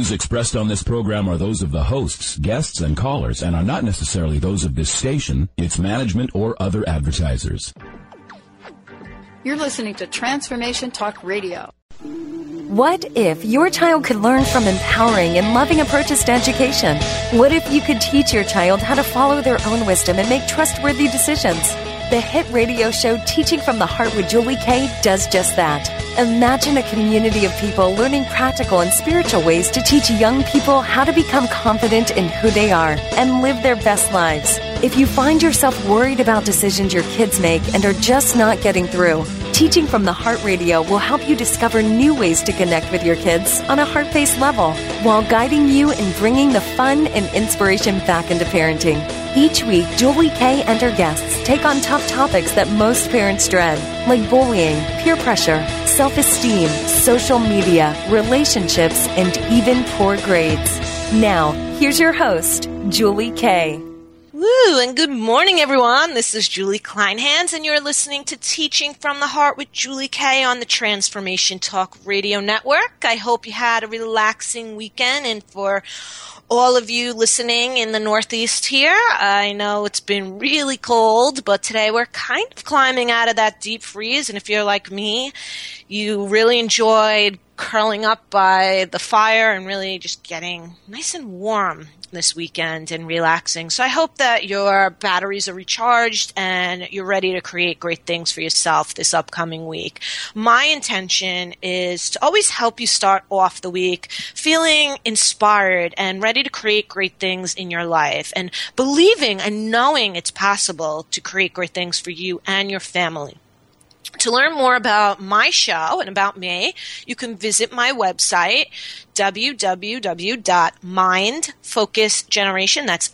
views expressed on this program are those of the hosts, guests, and callers, and are not necessarily those of this station, its management, or other advertisers. You're listening to Transformation Talk Radio. What if your child could learn from empowering and loving approaches to education? What if you could teach your child how to follow their own wisdom and make trustworthy decisions? The hit radio show Teaching from the Heart with Julie Kay does just that. Imagine a community of people learning practical and spiritual ways to teach young people how to become confident in who they are and live their best lives. If you find yourself worried about decisions your kids make and are just not getting through, Teaching from the Heart Radio will help you discover new ways to connect with your kids on a heart-based level while guiding you in bringing the fun and inspiration back into parenting. Each week, Julie Kay and her guests take on tough topics that most parents dread, like bullying, peer pressure, self-esteem, social media, relationships, and even poor grades. Now, here's your host, Julie Kay. Woo, and good morning, everyone. This is Julie Kleinhans, and you're listening to Teaching from the Heart with Julie Kay on the Transformation Talk Radio Network. I hope you had a relaxing weekend, and for all of you listening in the Northeast here, I know it's been really cold, but today we're kind of climbing out of that deep freeze, and if you're like me, you really enjoyed curling up by the fire and really just getting nice and warm this weekend and relaxing. So I hope that your batteries are recharged and you're ready to create great things for yourself this upcoming week. My intention is to always help you start off the week feeling inspired and ready to create great things in your life and believing and knowing it's possible to create great things for you and your family. To learn more about my show and about me, you can visit my website, www.mindfocusgeneration. That's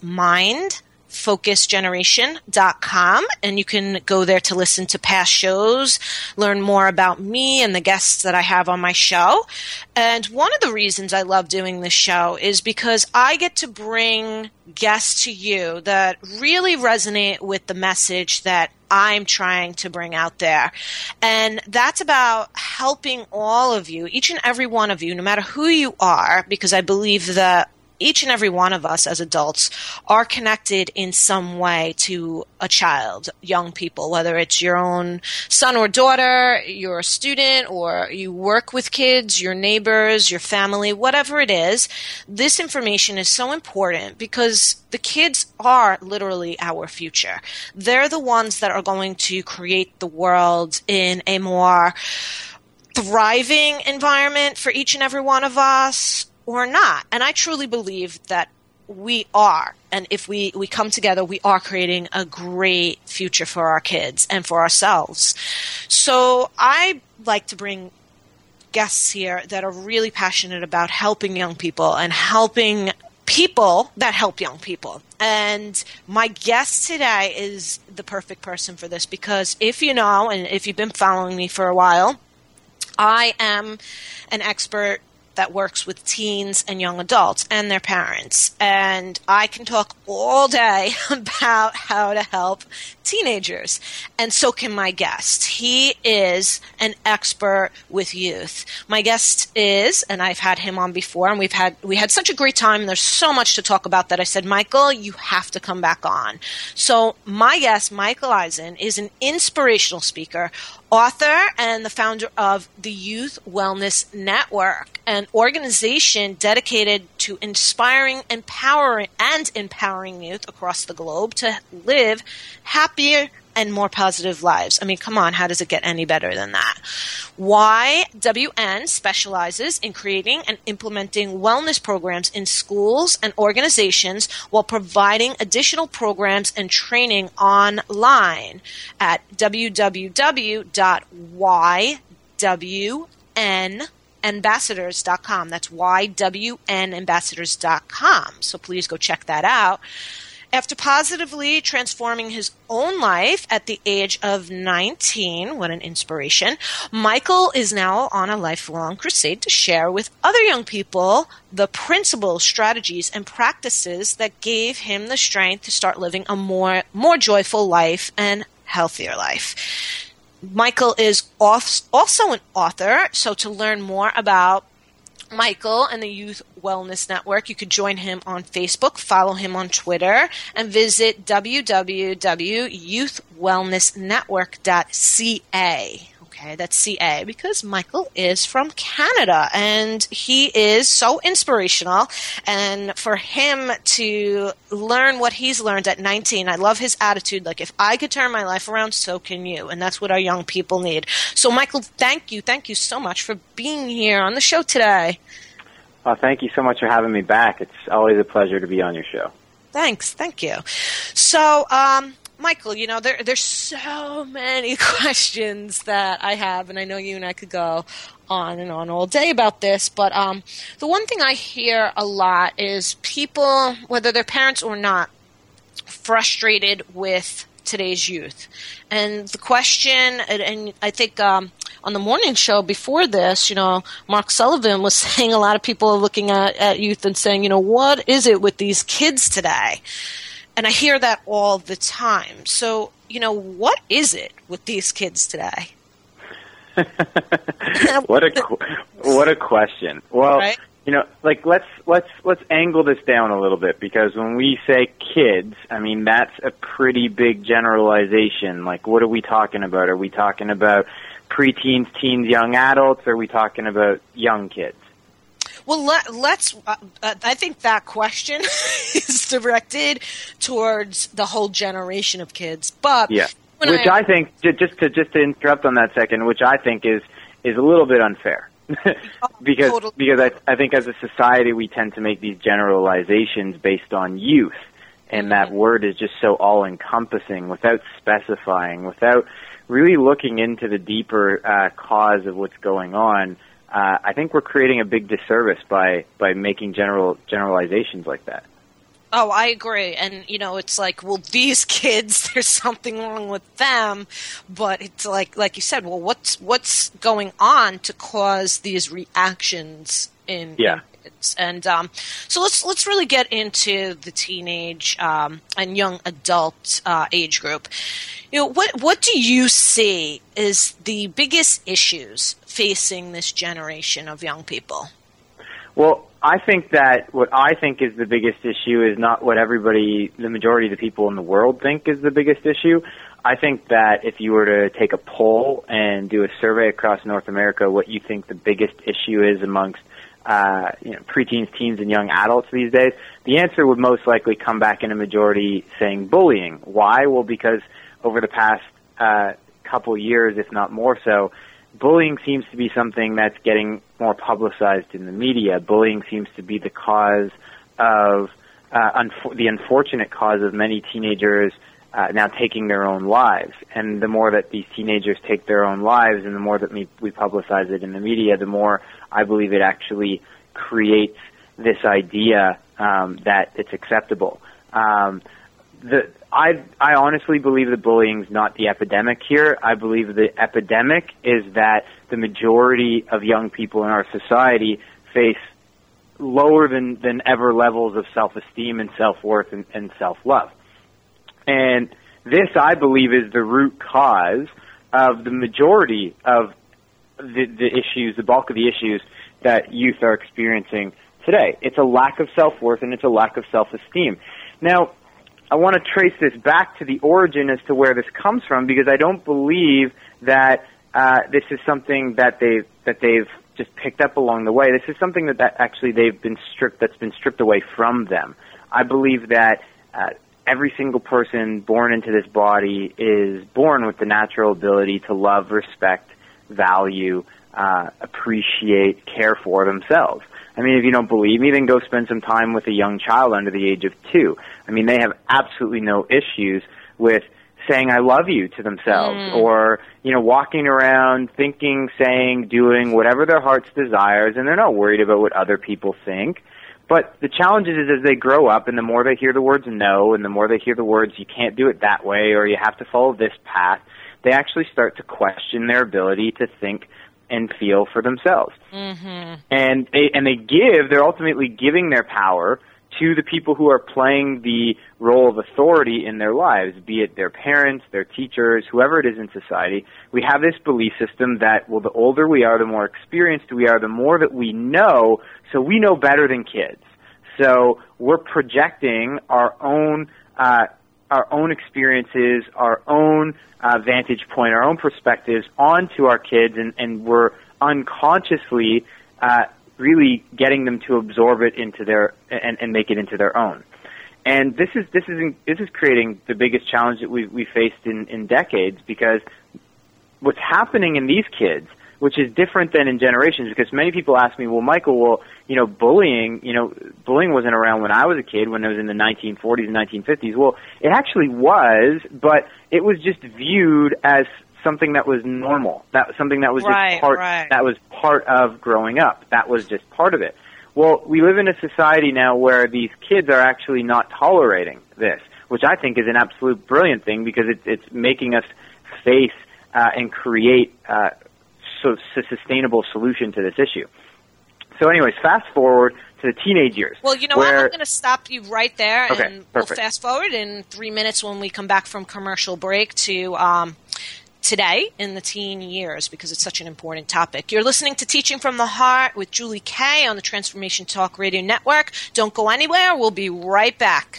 mindfocusgeneration.com. And you can go there to listen to past shows, learn more about me and the guests that I have on my show. And one of the reasons I love doing this show is because I get to bring guests to you that really resonate with the message that I'm trying to bring out there. And that's about helping all of you, each and every one of you, no matter who you are, because I believe that each and every one of us as adults are connected in some way to a child, young people, whether it's your own son or daughter, you're a student, or you work with kids, your neighbors, your family, whatever it is. This information is so important because the kids are literally our future. They're the ones that are going to create the world in a more thriving environment for each and every one of us, or not. And I truly believe that we are. And if we come together, we are creating a great future for our kids and for ourselves. So I like to bring guests here that are really passionate about helping young people and helping people that help young people. And my guest today is the perfect person for this because if you know, and if you've been following me for a while, I am an expert that works with teens and young adults and their parents. And I can talk all day about how to help teenagers. And so can my guest. He is an expert with youth. My guest is, and I've had him on before, and we had such a great time, and there's so much to talk about that I said, Michael, you have to come back on. So my guest, Michael Eisen, is an inspirational speaker, author, and the founder of the Youth Wellness Network, an organization dedicated to inspiring, empowering youth across the globe to live happier and more positive lives. I mean, come on, how does it get any better than that? YWN specializes in creating and implementing wellness programs in schools and organizations while providing additional programs and training online at www.ywnambassadors.com. That's ywnambassadors.com. So please go check that out. After positively transforming his own life at the age of 19, what an inspiration, Michael is now on a lifelong crusade to share with other young people the principles, strategies, and practices that gave him the strength to start living a more joyful life and healthier life. Michael is also an author, so to learn more about Michael and the Youth Wellness Network. You could join him on Facebook, follow him on Twitter, and visit www.youthwellnessnetwork.ca. Okay, that's CA, because Michael is from Canada, and he is so inspirational. And for him to learn what he's learned at 19, I love his attitude. Like, if I could turn my life around, so can you. And that's what our young people need. So, Michael, thank you so much for being here on the show today. Well, thank you so much for having me back. It's always a pleasure to be on your show. Thanks. Thank you. So, Michael, you know, there's so many questions that I have, and I know you and I could go on and on all day about this, but the one thing I hear a lot is people, whether they're parents or not, frustrated with today's youth. And the question, and I think on the morning show before this, you know, Mark Sullivan was saying a lot of people are looking at youth and saying, you know, what is it with these kids today? And I hear that all the time. So, you know, what is it with these kids today? What a question. Well, right? You know, like let's angle this down a little bit, because when we say kids, I mean, that's a pretty big generalization. Like, what are we talking about? Are we talking about preteens, teens, young adults? Or are we talking about young kids? Well, let's. I think that question is directed towards the whole generation of kids. But yeah, which I think, just to interrupt on that second, which I think is a little bit unfair, because I think as a society we tend to make these generalizations based on youth, and that word is just so all encompassing without specifying, without really looking into the deeper cause of what's going on. I think we're creating a big disservice by making generalizations like that. Oh, I agree. And, you know, it's like, well, these kids, there's something wrong with them. But it's like you said, well, what's going on to cause these reactions in kids? And so let's really get into the teenage and young adult age group. You know, what do you see is the biggest issues facing this generation of young people? Well, I think that what I think is the biggest issue is not what the majority of the people in the world think is the biggest issue. I think that if you were to take a poll and do a survey across North America, what you think the biggest issue is amongst preteens, teens, and young adults these days, the answer would most likely come back in a majority saying bullying. Why? Well, because over the past couple years, if not more so, bullying seems to be something that's getting more publicized in the media. Bullying seems to be the cause of the unfortunate cause of many teenagers now taking their own lives. And the more that these teenagers take their own lives, and the more that we publicize it in the media, the more I believe it actually creates this idea that it's acceptable. I honestly believe that bullying is not the epidemic here. I believe the epidemic is that the majority of young people in our society face lower than ever levels of self-esteem and self-worth and self-love. And this, I believe, is the root cause of the majority of the issues, the bulk of the issues that youth are experiencing today. It's a lack of self-worth and it's a lack of self-esteem. Now, I want to trace this back to the origin as to where this comes from, because I don't believe that this is something that they've just picked up along the way. This is something that actually that's been stripped away from them. I believe that every single person born into this body is born with the natural ability to love, respect, value, appreciate, care for themselves. I mean, if you don't believe me, then go spend some time with a young child under the age of 2. I mean, they have absolutely no issues with saying I love you to themselves, or, you know, walking around thinking, saying, doing whatever their heart's desires, and they're not worried about what other people think. But the challenge is as they grow up, and the more they hear the words no, and the more they hear the words you can't do it that way, or you have to follow this path, they actually start to question their ability to think and feel for themselves. Mm-hmm. And they're ultimately giving their power to the people who are playing the role of authority in their lives, be it their parents, their teachers, whoever it is in society. We have this belief system that, well, the older we are, the more experienced we are, the more that we know, so we know better than kids. So we're projecting our own experiences, our own vantage point, our own perspectives onto our kids, and we're unconsciously really getting them to absorb it into their and make it into their own. And this is creating the biggest challenge that we faced in decades, because what's happening in these kids, which is different than in generations, because many people ask me, well, Michael, bullying wasn't around when I was a kid, when it was in the 1940s and 1950s. Well, it actually was, but it was just viewed as something that was normal. Something that was just that was part of growing up. That was just part of it. Well, we live in a society now where these kids are actually not tolerating this, which I think is an absolute brilliant thing, because it's making us face and create a sustainable solution to this issue. So anyways, fast forward to the teenage years. Well, I'm going to stop you right there, okay, and perfect. We'll fast forward in 3 minutes when we come back from commercial break to today in the teen years, because it's such an important topic. You're listening to Teaching from the Heart with Julie Kay on the Transformation Talk Radio Network. Don't go anywhere. We'll be right back.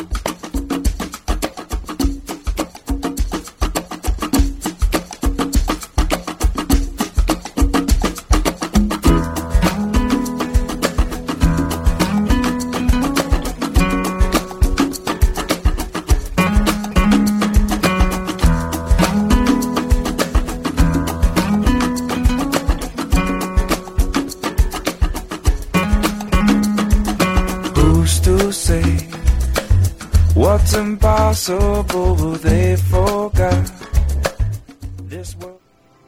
What's impossible, they forgot this world.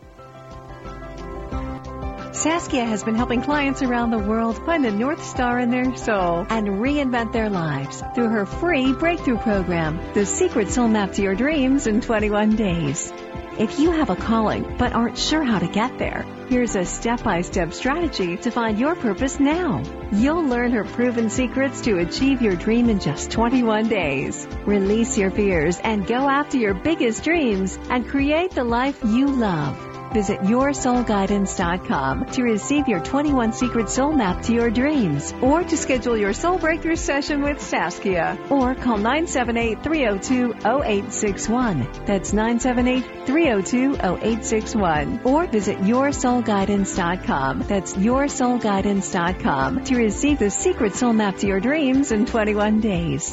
Saskia has been helping clients around the world find the North Star in their soul and reinvent their lives through her free breakthrough program, The Secret Soul Map to Your Dreams in 21 Days. If you have a calling but aren't sure how to get there, here's a step-by-step strategy to find your purpose now. You'll learn her proven secrets to achieve your dream in just 21 days. Release your fears and go after your biggest dreams and create the life you love. Visit yoursoulguidance.com to receive your 21 Secret Soul Map to your dreams, or to schedule your soul breakthrough session with Saskia, or call 978-302-0861. That's 978-302-0861. Or visit yoursoulguidance.com. That's yoursoulguidance.com to receive the Secret Soul Map to your dreams in 21 days.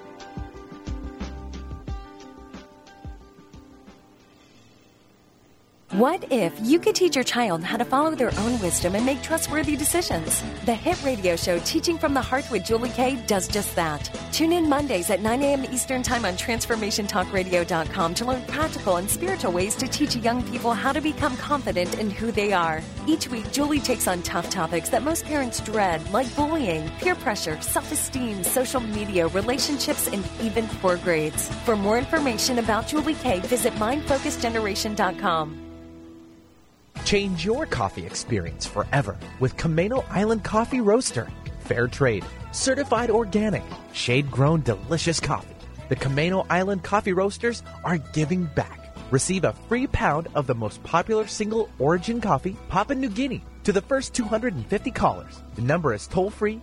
What if you could teach your child how to follow their own wisdom and make trustworthy decisions? The hit radio show Teaching from the Heart with Julie Kay does just that. Tune in Mondays at 9 a.m. Eastern Time on TransformationTalkRadio.com to learn practical and spiritual ways to teach young people how to become confident in who they are. Each week, Julie takes on tough topics that most parents dread, like bullying, peer pressure, self-esteem, social media, relationships, and even poor grades. For more information about Julie Kay, visit MindFocusGeneration.com. Change your coffee experience forever with Camano Island Coffee Roaster. Fair trade, certified organic, shade-grown delicious coffee. The Camano Island Coffee Roasters are giving back. Receive a free pound of the most popular single origin coffee, Papua New Guinea, to the first 250 callers. The number is toll-free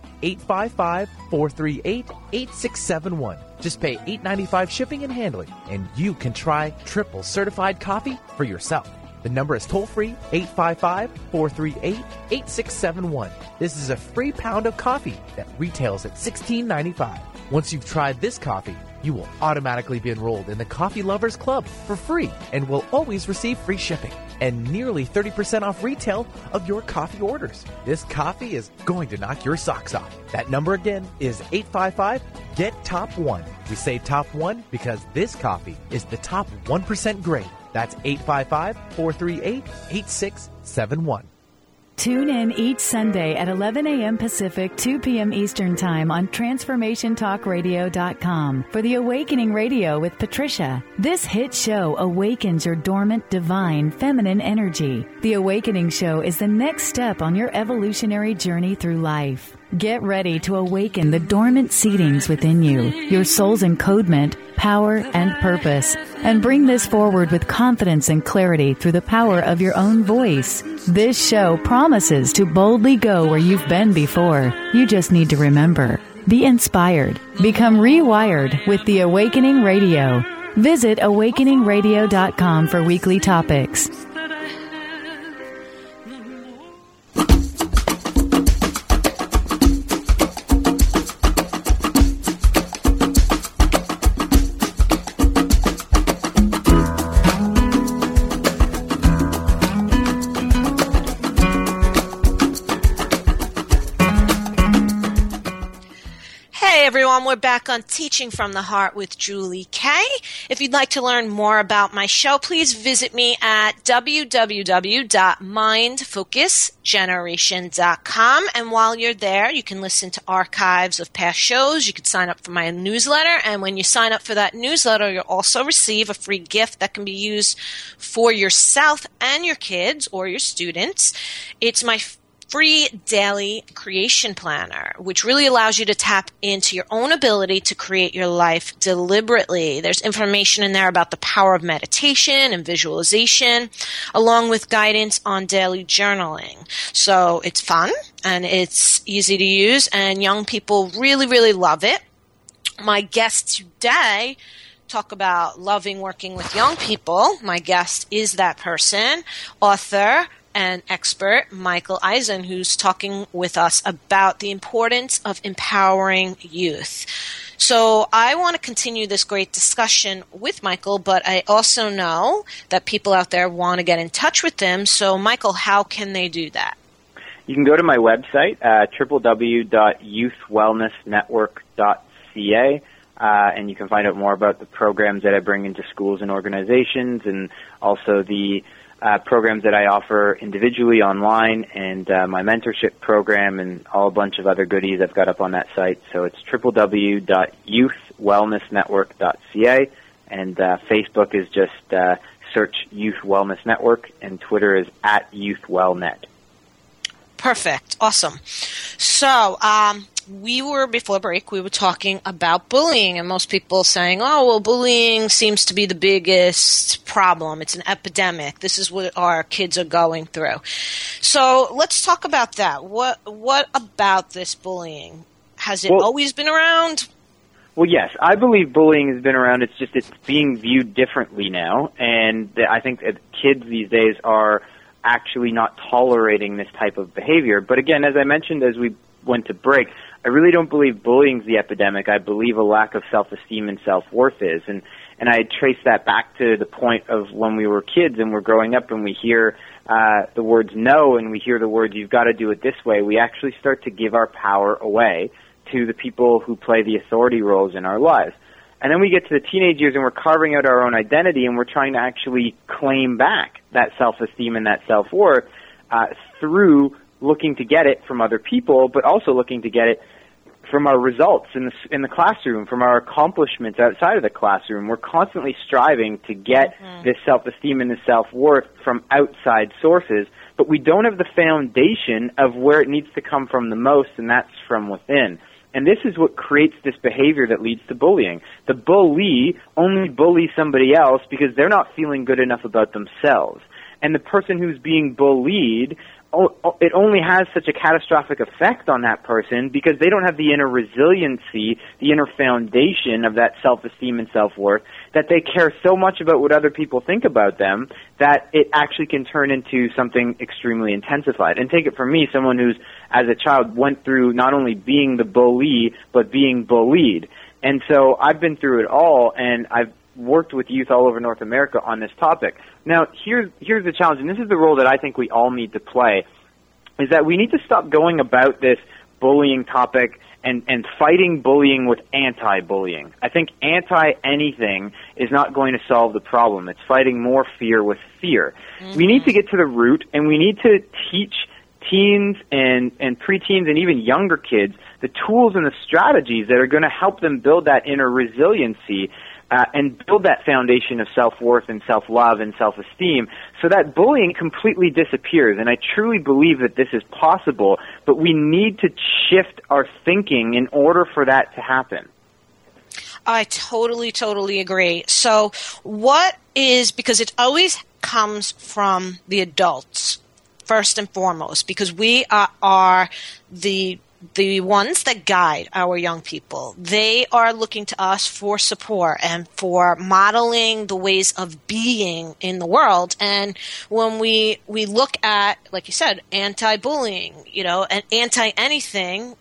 855-438-8671. Just pay $8.95 shipping and handling, and you can try triple certified coffee for yourself. The number is toll-free 855-438-8671. This is a free pound of coffee that retails at $16.95. Once you've tried this coffee, you will automatically be enrolled in the Coffee Lovers Club for free and will always receive free shipping and nearly 30% off retail of your coffee orders. This coffee is going to knock your socks off. That number again is 855-GET-TOP1. We say top 1 because this coffee is the top 1% grade. That's 855-438-8671. Tune in each Sunday at 11 a.m. Pacific, 2 p.m. Eastern Time on TransformationTalkRadio.com for the Awakening Radio with Patricia. This hit show awakens your dormant, divine, feminine energy. The Awakening Show is the next step on your evolutionary journey through life. Get ready to awaken the dormant seedings within you, your soul's encodement, power, and purpose, and bring this forward with confidence and clarity through the power of your own voice. This show promises to boldly go where you've been before. You just need to remember. Be inspired. Become rewired with the Awakening Radio. Visit awakeningradio.com for weekly topics. Everyone, we're back on Teaching from the Heart with Julie Kay. If you'd like to learn more about my show, please visit me at www.mindfocusgeneration.com. And while you're there, you can listen to archives of past shows. You can sign up for my newsletter. And when you sign up for that newsletter, you'll also receive a free gift that can be used for yourself and your kids or your students. It's my free daily creation planner, which really allows you to tap into your own ability to create your life deliberately. There's information in there about the power of meditation and visualization, along with guidance on daily journaling. So it's fun and it's easy to use, and young people really, really love it. My guest today talk about loving working with young people. My guest is that person, author and expert Michael Eisen, who's talking with us about the importance of empowering youth. So I want to continue this great discussion with Michael, but I also know that people out there want to get in touch with him. So Michael, how can they do that? You can go to my website, www.youthwellnessnetwork.ca, and you can find out more about the programs that I bring into schools and organizations, and also the programs that I offer individually online, and my mentorship program, and a bunch of other goodies I've got up on that site. So it's www.youthwellnessnetwork.ca, and Facebook is just search Youth Wellness Network, and Twitter is @YouthWellNet. Perfect. Awesome. So, before break, we were talking about bullying, and most people saying, oh, well, bullying seems to be the biggest problem. It's an epidemic. This is what our kids are going through. So let's talk about that. What about this bullying? Has it always been around? Well, yes. I believe bullying has been around. It's just it's being viewed differently now, and I think that kids these days are actually not tolerating this type of behavior. But again, as I mentioned as we went to break, I really don't believe bullying's the epidemic. I believe a lack of self-esteem and self-worth is. And I trace that back to the point of when we were kids and we're growing up and we hear the words no and we hear the words you've got to do it this way. We actually start to give our power away to the people who play the authority roles in our lives. And then we get to the teenage years and we're carving out our own identity and we're trying to actually claim back that self-esteem and that self-worth through looking to get it from other people, but also looking to get it from our results in the classroom, from our accomplishments outside of the classroom. We're constantly striving to get this self-esteem and this self-worth from outside sources, but we don't have the foundation of where it needs to come from the most, and that's from within. And this is what creates this behavior that leads to bullying. The bully only bullies somebody else because they're not feeling good enough about themselves. And the person who's being bullied, it only has such a catastrophic effect on that person because they don't have the inner resiliency, the inner foundation of that self-esteem and self-worth, that they care so much about what other people think about them that it actually can turn into something extremely intensified. And take it from me, someone who's, as a child, went through not only being the bully, but being bullied. And so I've been through it all, and I've worked with youth all over North America on this topic. Now, here's the challenge, and this is the role that I think we all need to play, is that we need to stop going about this bullying topic and fighting bullying with anti-bullying. I think anti-anything is not going to solve the problem. It's fighting more fear with fear. Mm-hmm. We need to get to the root, and we need to teach teens and preteens and even younger kids the tools and the strategies that are going to help them build that inner resiliency and build that foundation of self-worth and self-love and self-esteem so that bullying completely disappears. And I truly believe that this is possible, but we need to shift our thinking in order for that to happen. I totally agree. So because it always comes from the adults, first and foremost, because we are the ones that guide our young people. They are looking to us for support and for modeling the ways of being in the world. And when we look at, like you said, anti-bullying, and anti-anything,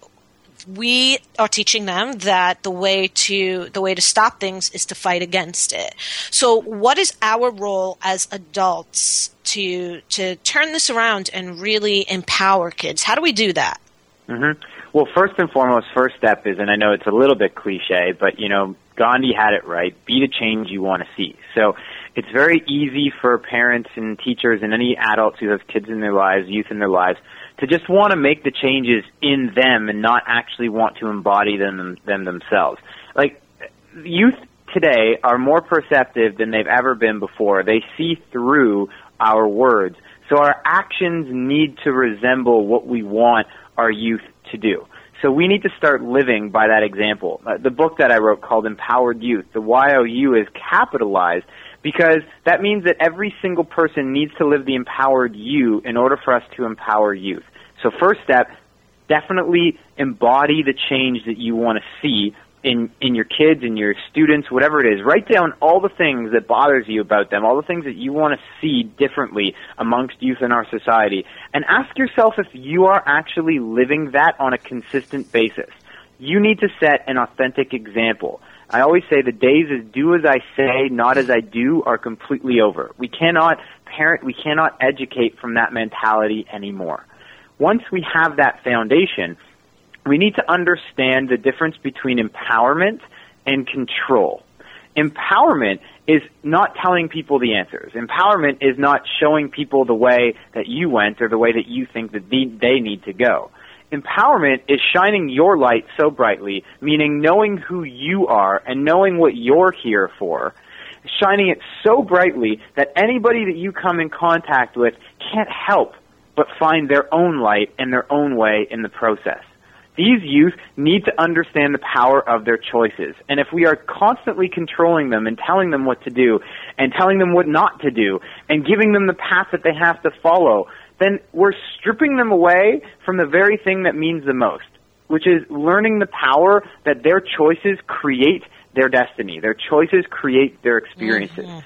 we are teaching them that the way to stop things is to fight against it. So what is our role as adults to turn this around and really empower kids? How do we do that? Mm-hmm. Well, first and foremost, first step is, and I know it's a little bit cliche, but, Gandhi had it right, be the change you want to see. So it's very easy for parents and teachers and any adults who have kids in their lives, youth in their lives, to just want to make the changes in them and not actually want to embody them themselves. Like, youth today are more perceptive than they've ever been before. They see through our words. So our actions need to resemble what we want our youth to do. So we need to start living by that example. The book that I wrote called Empowered Youth, the YOU is capitalized because that means that every single person needs to live the empowered you in order for us to empower youth. So first step, definitely embody the change that you want to see in your kids, in your students, whatever it is. Write down all the things that bothers you about them, all the things that you want to see differently amongst youth in our society, and ask yourself if you are actually living that on a consistent basis. You need to set an authentic example. I always say the days of do as I say, not as I do are completely over. We cannot parent, we cannot educate from that mentality anymore. Once we have that foundation, we need to understand the difference between empowerment and control. Empowerment is not telling people the answers. Empowerment is not showing people the way that you went or the way that you think that they need to go. Empowerment is shining your light so brightly, meaning knowing who you are and knowing what you're here for, shining it so brightly that anybody that you come in contact with can't help but find their own light and their own way in the process. These youth need to understand the power of their choices. And if we are constantly controlling them and telling them what to do and telling them what not to do and giving them the path that they have to follow, then we're stripping them away from the very thing that means the most, which is learning the power that their choices create their destiny. Their choices create their experiences. Mm-hmm.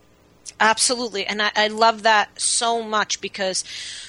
Absolutely. And I love that so much because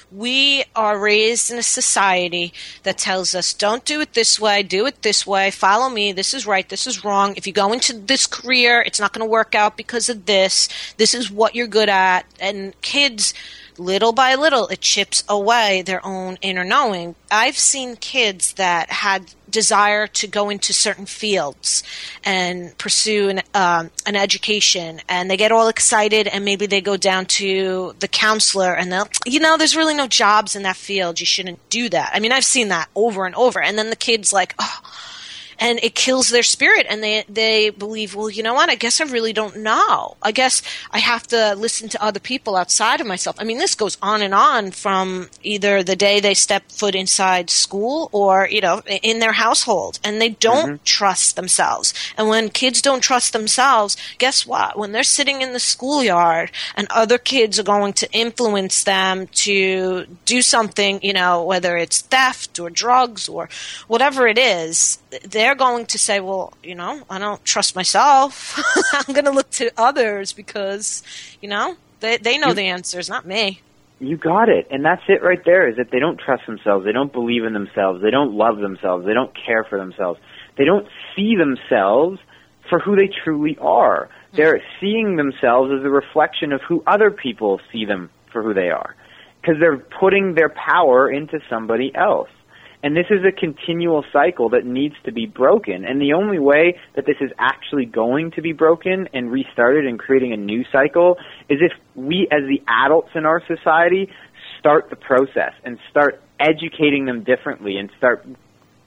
we are raised in a society that tells us, don't do it this way, do it this way, follow me, this is right, this is wrong. If you go into this career, it's not going to work out because of this. This is what you're good at. And kids, little by little, it chips away their own inner knowing. I've seen kids that had desire to go into certain fields and pursue an education, and they get all excited, and maybe they go down to the counselor, and they'll, there's really no jobs in that field. You shouldn't do that. I mean, I've seen that over and over. And then the kid's like, oh, and it kills their spirit, and they believe, well, you know what, I guess I really don't know. I guess I have to listen to other people outside of myself. I mean, this goes on and on from either the day they step foot inside school or, in their household, and they don't trust themselves. And when kids don't trust themselves, guess what? When they're sitting in the schoolyard and other kids are going to influence them to do something, whether it's theft or drugs or whatever it is, they're going to say, well, I don't trust myself. I'm going to look to others because, they know the answers, not me. You got it. And that's it right there, is that they don't trust themselves. They don't believe in themselves. They don't love themselves. They don't care for themselves. They don't see themselves for who they truly are. They're seeing themselves as a reflection of who other people see them for who they are, because they're putting their power into somebody else. And this is a continual cycle that needs to be broken. And the only way that this is actually going to be broken and restarted and creating a new cycle is if we, as the adults in our society, start the process and start educating them differently and start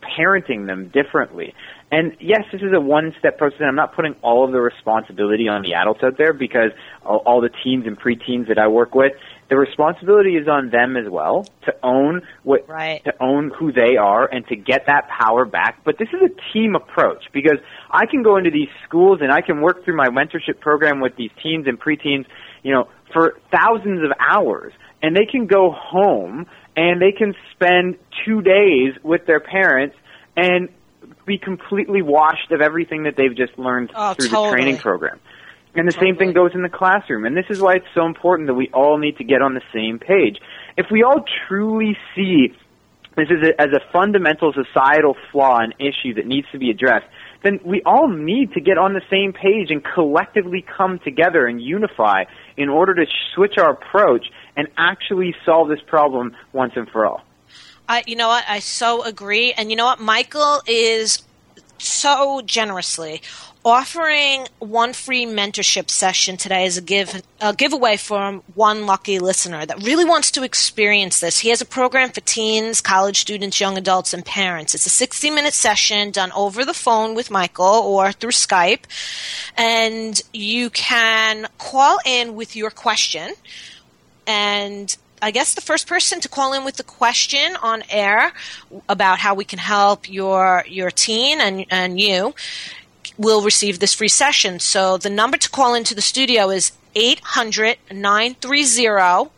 parenting them differently. And yes, this is a one-step process, and I'm not putting all of the responsibility on the adults out there, because all the teens and preteens that I work with, the responsibility is on them as well to own to own who they are and to get that power back. But this is a team approach, because I can go into these schools and I can work through my mentorship program with these teens and preteens, for thousands of hours, and they can go home and they can spend 2 days with their parents and be completely washed of everything that they've just learned through the training program. And the same thing goes in the classroom. And this is why it's so important that we all need to get on the same page. If we all truly see this as a fundamental societal flaw, an issue that needs to be addressed, then we all need to get on the same page and collectively come together and unify in order to switch our approach and actually solve this problem once and for all. You know what? I so agree. And you know what? Michael is so generously offering one free mentorship session today as a giveaway for one lucky listener that really wants to experience this. He has a program for teens, college students, young adults, and parents. It's a 60-minute session done over the phone with Michael or through Skype. And you can call in with your question, and I guess the first person to call in with the question on air about how we can help your teen and you will receive this free session. So the number to call into the studio is 800-930-2819,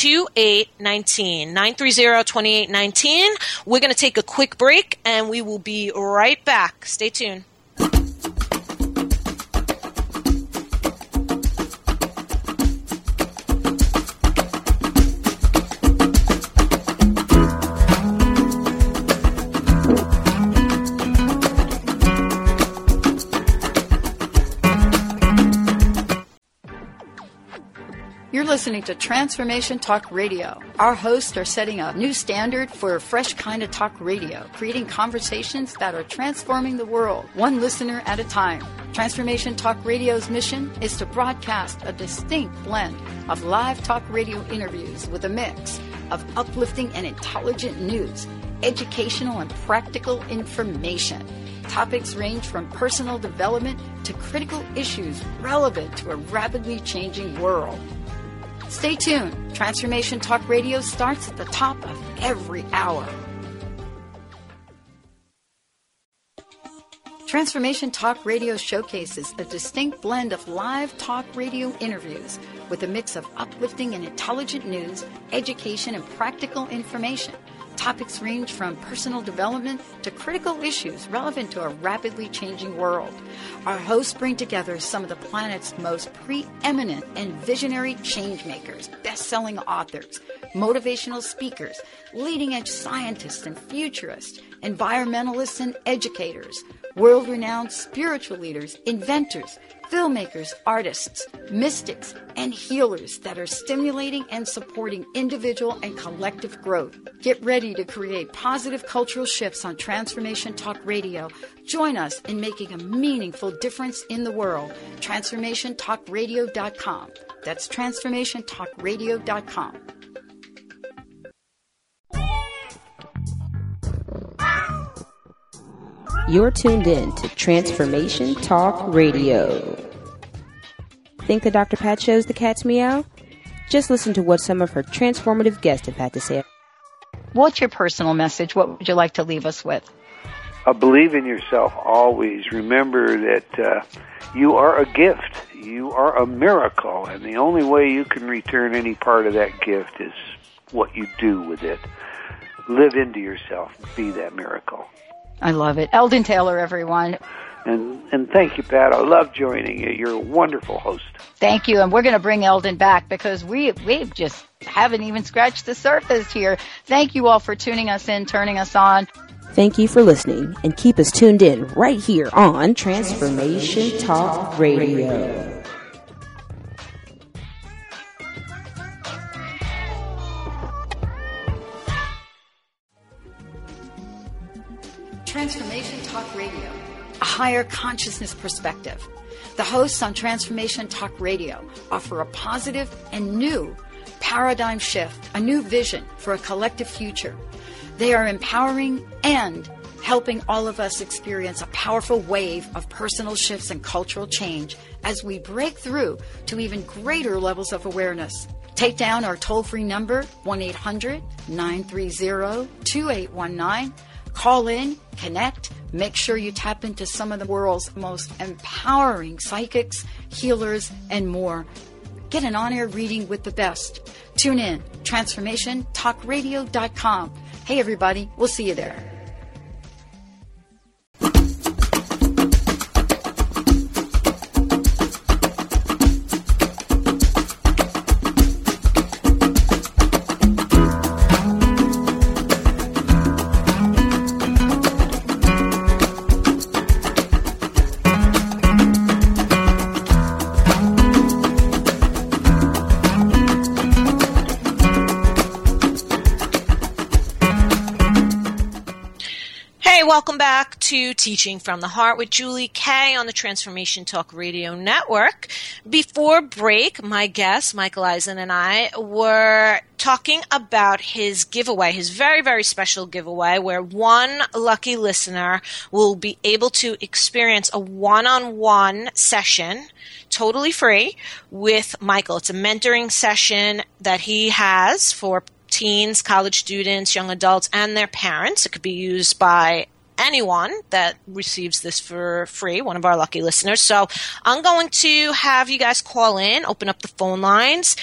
930-2819. We're going to take a quick break, and we will be right back. Stay tuned. You're listening to Transformation Talk Radio. Our hosts are setting a new standard for a fresh kind of talk radio, creating conversations that are transforming the world, one listener at a time. Transformation Talk Radio's mission is to broadcast a distinct blend of live talk radio interviews with a mix of uplifting and intelligent news, educational and practical information. Topics range from personal development to critical issues relevant to a rapidly changing world. Stay tuned. Transformation Talk Radio starts at the top of every hour. Transformation Talk Radio showcases a distinct blend of live talk radio interviews with a mix of uplifting and intelligent news, education, and practical information. Topics range from personal development to critical issues relevant to a rapidly changing world. Our hosts bring together some of the planet's most preeminent and visionary changemakers, best-selling authors, motivational speakers, leading-edge scientists and futurists, environmentalists and educators, world-renowned spiritual leaders, inventors, filmmakers, artists, mystics, and healers that are stimulating and supporting individual and collective growth. Get ready to create positive cultural shifts on Transformation Talk Radio. Join us in making a meaningful difference in the world. TransformationTalkRadio.com. That's TransformationTalkRadio.com. You're tuned in to Transformation Talk Radio. Think the Dr. Pat shows the cat's meow? Just listen to what some of her transformative guests have had to say. What's your personal message? What would you like to leave us with? Believe in yourself always. Remember that you are a gift. You are a miracle, and the only way you can return any part of that gift is what you do with it. Live into yourself. Be that miracle. I love it. Eldon Taylor, everyone. And thank you, Pat. I love joining you. You're a wonderful host. Thank you. And we're going to bring Eldon back because we just haven't even scratched the surface here. Thank you all for tuning us in, turning us on. Thank you for listening, and keep us tuned in right here on Transformation Talk Radio. Transformation Talk Radio, a higher consciousness perspective. The hosts on Transformation Talk Radio offer a positive and new paradigm shift, a new vision for a collective future. They are empowering and helping all of us experience a powerful wave of personal shifts and cultural change as we break through to even greater levels of awareness. Take down our toll-free number, 1-800-930-2819. Call in, connect, make sure you tap into some of the world's most empowering psychics, healers, and more. Get an on-air reading with the best. Tune in, transformationtalkradio.com. Hey everybody, we'll see you there. Welcome back to Teaching from the Heart with Julie Kay on the Transformation Talk Radio Network. Before break, my guest, Michael Eisen, and I were talking about his giveaway, his very, very special giveaway, where one lucky listener will be able to experience a one-on-one session, totally free, with Michael. It's a mentoring session that he has for teens, college students, young adults, and their parents. It could be used by anyone that receives this for free, one of our lucky listeners. So I'm going to have you guys call in, open up the phone lines,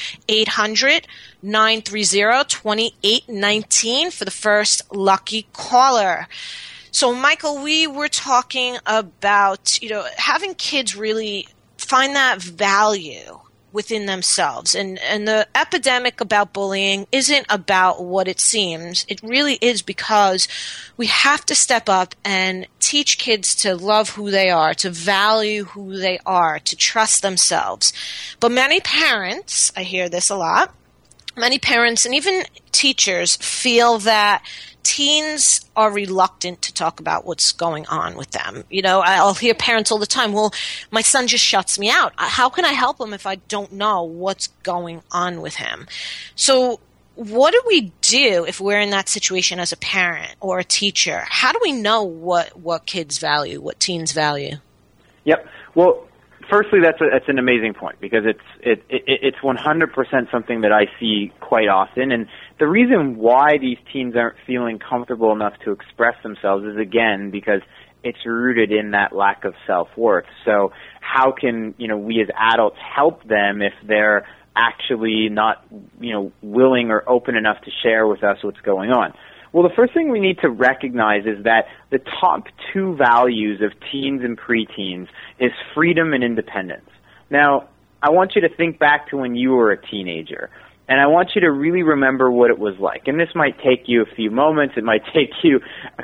800-930-2819 for the first lucky caller. So, Michael, we were talking about, having kids really find that value within themselves. And the epidemic about bullying isn't about what it seems. It really is because we have to step up and teach kids to love who they are, to value who they are, to trust themselves. But many parents, I hear this a lot, many parents and even teachers feel that teens are reluctant to talk about what's going on with them. I'll hear parents all the time, well, my son just shuts me out. How can I help him if I don't know what's going on with him? So what do we do if we're in that situation as a parent or a teacher? How do we know what kids value, what teens value? Yep. Well, firstly, that's an amazing point because it's 100% something that I see quite often. And the reason why these teens aren't feeling comfortable enough to express themselves is, again, because it's rooted in that lack of self-worth. So how can, we as adults help them if they're actually not, willing or open enough to share with us what's going on? Well, the first thing we need to recognize is that the top two values of teens and preteens is freedom and independence. Now, I want you to think back to when you were a teenager, and I want you to really remember what it was like. And this might take you a few moments. It might take you,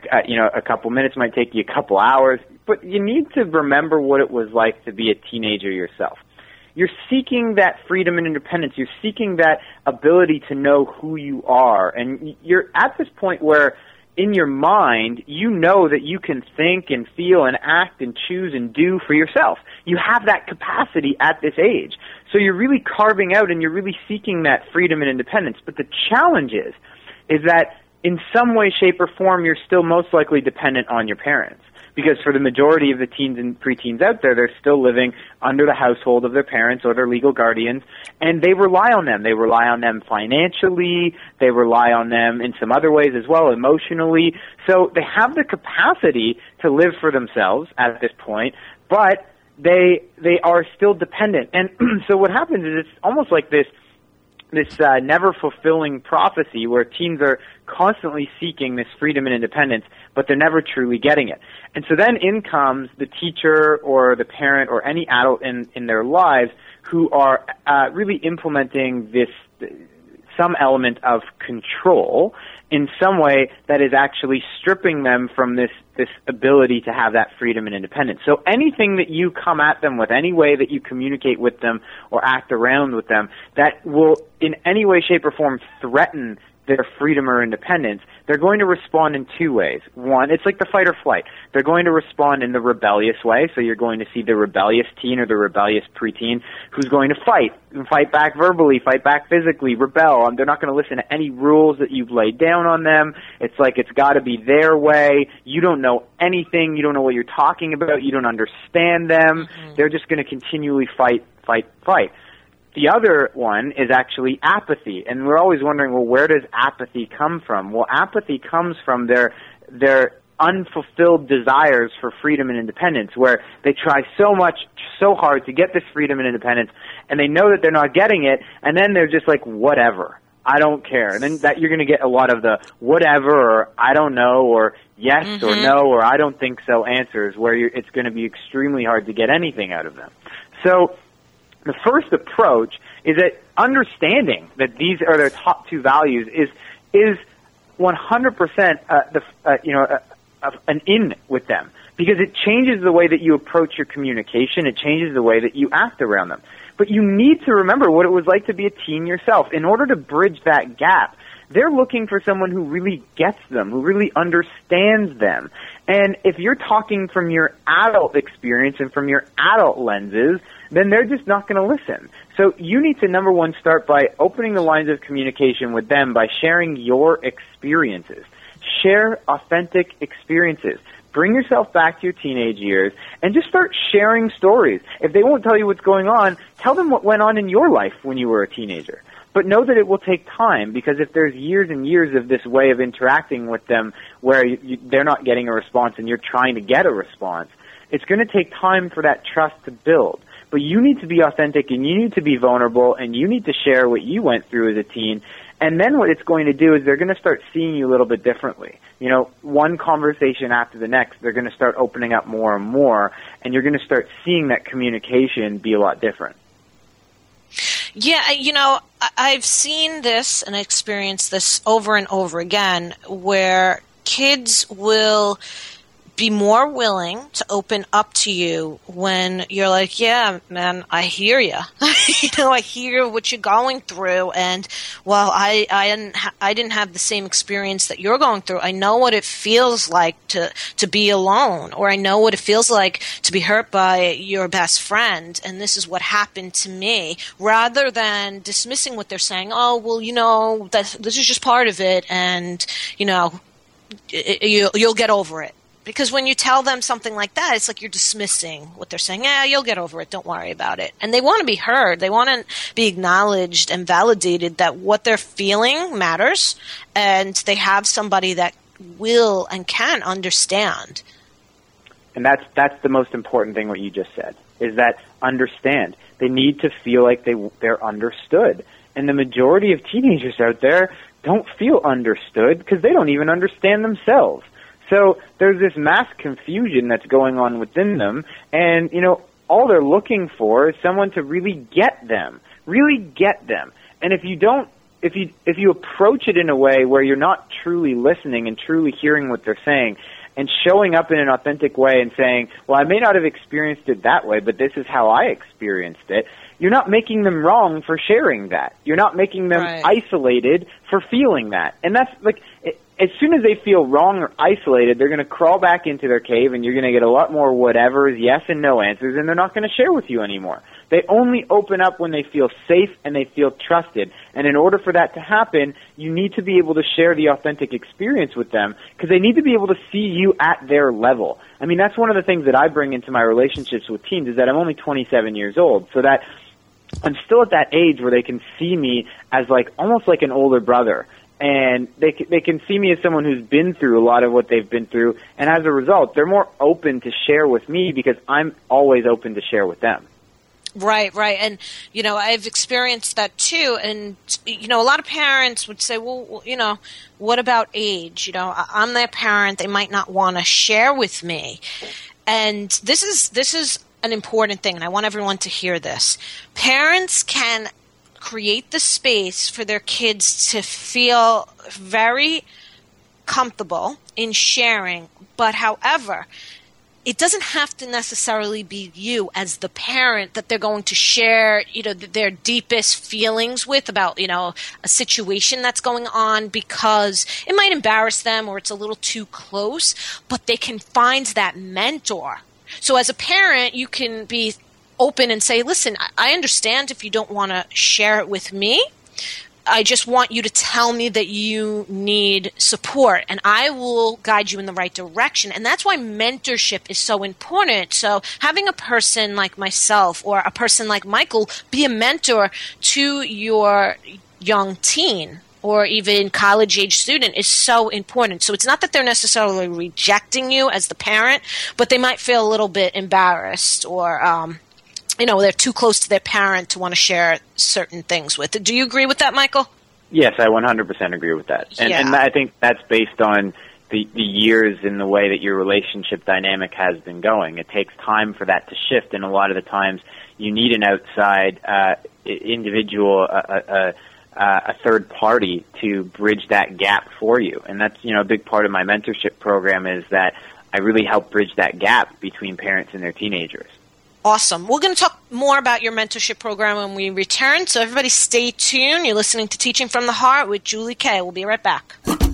a couple minutes. It might take you a couple hours. But you need to remember what it was like to be a teenager yourself. You're seeking that freedom and independence. You're seeking that ability to know who you are. And you're at this point where, in your mind, you know that you can think and feel and act and choose and do for yourself. You have that capacity at this age. So you're really carving out and you're really seeking that freedom and independence. But the challenge is that in some way, shape, or form, you're still most likely dependent on your parents. Because for the majority of the teens and preteens out there, they're still living under the household of their parents or their legal guardians, and they rely on them. They rely on them financially. They rely on them in some other ways as well, emotionally. So they have the capacity to live for themselves at this point, but they are still dependent. And so what happens is it's almost like this never-fulfilling prophecy where teens are constantly seeking this freedom and independence, but they're never truly getting it. And so then in comes the teacher or the parent or any adult in their lives who are really implementing some element of control in some way that is actually stripping them from this ability to have that freedom and independence. So anything that you come at them with, any way that you communicate with them or act around with them, that will in any way, shape, or form threaten their freedom or independence, they're going to respond in two ways. One, it's like the fight or flight. They're going to respond in the rebellious way, so you're going to see the rebellious teen or the rebellious preteen who's going to fight back verbally, fight back physically, rebel. They're not going to listen to any rules that you've laid down on them. It's like it's got to be their way. You don't know anything. You don't know what you're talking about. You don't understand them. They're just going to continually fight. The other one is actually apathy, and we're always wondering, well, where does apathy come from? Well, apathy comes from their unfulfilled desires for freedom and independence, where they try so hard to get this freedom and independence, and they know that they're not getting it, and then they're just like, whatever, I don't care. And then that you're going to get a lot of the whatever, or I don't know, or yes or no, or I don't think so answers, where it's going to be extremely hard to get anything out of them. So the first approach is that understanding that these are their top two values is 100% an in with them, because it changes the way that you approach your communication. It changes the way that you act around them. But you need to remember what it was like to be a teen yourself. In order to bridge that gap, they're looking for someone who really gets them, who really understands them. And if you're talking from your adult experience and from your adult lenses, then they're just not going to listen. So you need to, number one, start by opening the lines of communication with them by sharing your experiences. Share authentic experiences. Bring yourself back to your teenage years and just start sharing stories. If they won't tell you what's going on, tell them what went on in your life when you were a teenager. But know that it will take time, because if there's years and years of this way of interacting with them where they're not getting a response and you're trying to get a response, it's going to take time for that trust to build. But you need to be authentic, and you need to be vulnerable, and you need to share what you went through as a teen. And then what it's going to do is they're going to start seeing you a little bit differently. You know, one conversation after the next, they're going to start opening up more and more, and you're going to start seeing that communication be a lot different. Yeah, you know, I've seen this and experienced this over and over again, where kids will be more willing to open up to you when you're like, yeah, man, I hear you. I hear what you're going through, and well, I didn't have the same experience that you're going through. I know what it feels like to be alone, or I know what it feels like to be hurt by your best friend, and this is what happened to me, rather than dismissing what they're saying. Oh, well, this is just part of it, and you'll get over it. Because when you tell them something like that, it's like you're dismissing what they're saying. Yeah, you'll get over it. Don't worry about it. And they want to be heard. They want to be acknowledged and validated that what they're feeling matters, and they have somebody that will and can understand. And that's the most important thing, what you just said, is that understand. They need to feel like they're understood. And the majority of teenagers out there don't feel understood because they don't even understand themselves. So there's this mass confusion that's going on within them, and, all they're looking for is someone to really get them. And if you approach it in a way where you're not truly listening and truly hearing what they're saying and showing up in an authentic way and saying, well, I may not have experienced it that way, but this is how I experienced it, you're not making them wrong for sharing that. You're not making them isolated for feeling that. And that's like, as soon as they feel wrong or isolated, they're going to crawl back into their cave, and you're going to get a lot more whatevers, yes and no answers, and they're not going to share with you anymore. They only open up when they feel safe and they feel trusted. And in order for that to happen, you need to be able to share the authentic experience with them, because they need to be able to see you at their level. I mean, that's one of the things that I bring into my relationships with teens, is that I'm only 27 years old, so that I'm still at that age where they can see me as almost like an older brother. And they can see me as someone who's been through a lot of what they've been through, and as a result, they're more open to share with me because I'm always open to share with them. Right. And, I've experienced that too. And, a lot of parents would say, well, what about age? I'm their parent. They might not want to share with me. And this is an important thing, and I want everyone to hear this. Parents can create the space for their kids to feel very comfortable in sharing, but however, it doesn't have to necessarily be you as the parent that they're going to share, their deepest feelings with about, a situation that's going on, because it might embarrass them or it's a little too close, but they can find that mentor. So as a parent, you can be open and say, listen, I understand if you don't want to share it with me. I just want you to tell me that you need support, and I will guide you in the right direction. And that's why mentorship is so important. So having a person like myself or a person like Michael be a mentor to your young teen or even college-age student is so important. So it's not that they're necessarily rejecting you as the parent, but they might feel a little bit embarrassed or they're too close to their parent to want to share certain things with. Do you agree with that, Michael? Yes, I 100% agree with that. And I think that's based on the years in the way that your relationship dynamic has been going. It takes time for that to shift, and a lot of the times you need an outside individual, a third party to bridge that gap for you. And that's, a big part of my mentorship program is that I really help bridge that gap between parents and their teenagers. Awesome. We're going to talk more about your mentorship program when we return, so everybody stay tuned. You're listening to Teaching from the Heart with Julie Kay. We'll be right back.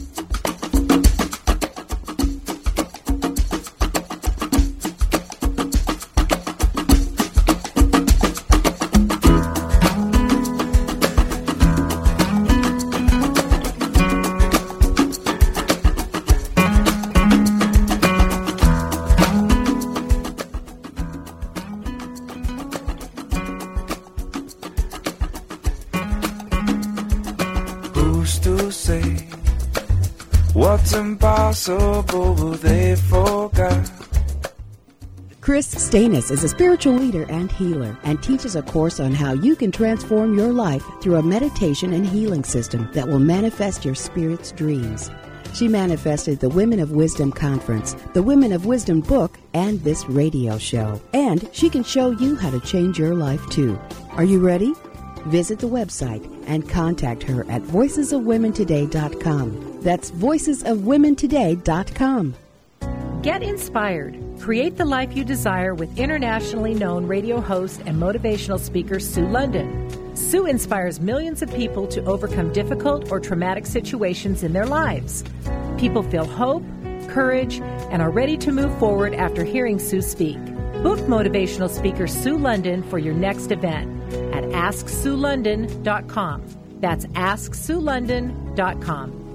What's impossible, they forgot. Chris Stanis is a spiritual leader and healer and teaches a course on how you can transform your life through a meditation and healing system that will manifest your spirit's dreams. She manifested the Women of Wisdom Conference, the Women of Wisdom book, and this radio show. And she can show you how to change your life too. Are you ready? Visit the website and contact her at voicesofwomentoday.com. That's voicesofwomentoday.com. Get inspired. Create the life you desire with internationally known radio host and motivational speaker Sue London. Sue inspires millions of people to overcome difficult or traumatic situations in their lives. People feel hope, courage, and are ready to move forward after hearing Sue speak. Book motivational speaker Sue London for your next event at AskSueLondon.com. That's AskSueLondon.com.